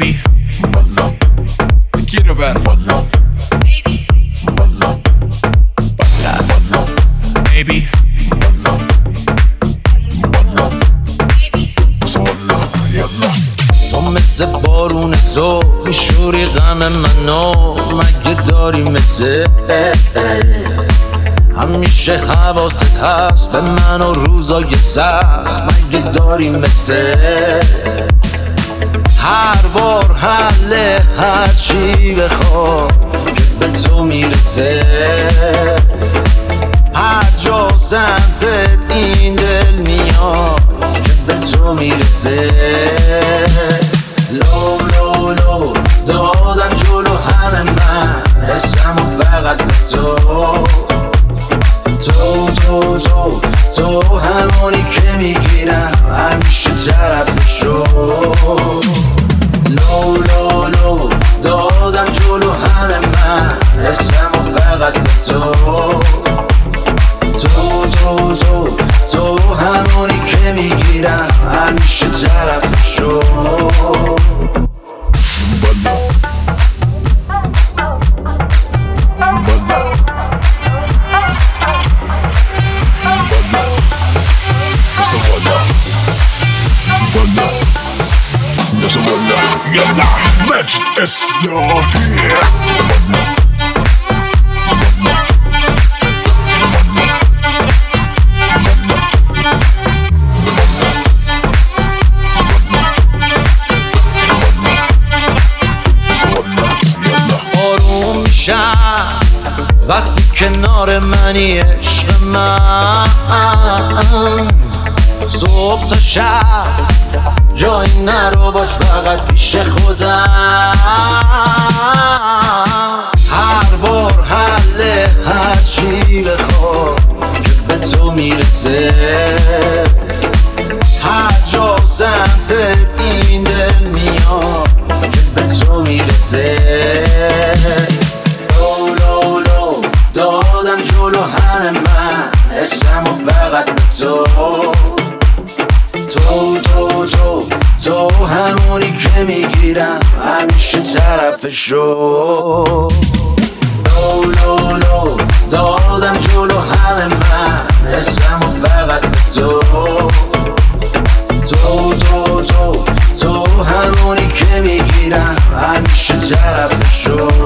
baby. Quiero ver. Baby. تو مثل بارون زو میشوری غم منو، مگه داری مثل همیشه حواست هست به من و روزای سخت، مگه داری مثل هر بار حل هر چی بخواه که به تو میرسه، هر جا سمتت این دل میاد که به تو میرسه. لو لو لو دادم جلو همه من حسم و فقط به تو، تو همونی که میگیرم همیشه طرفشو. لو لو لو دادم جلو همه من حسم و فقط به تو، تو همونی که میگیرم همیشه طرفشو. يلا مجد اسياهي آروم میشم وقتی کنار منی عشق من، صبح تا شب جایی نرو باش فقط پیش خودم، هر بار حل هر چی بخواه که به تو میرسه، هر جا سمتت این دل میاد که به تو میرسه. لو لو لو دادم جلو همه من حسم و فقط به تو، تو همونی که میگیرم همیشه طرفشو. لو لو لو دادم جلو همه من حسم و فقط به تو، تو همونی که میگیرم همیشه طرفشو.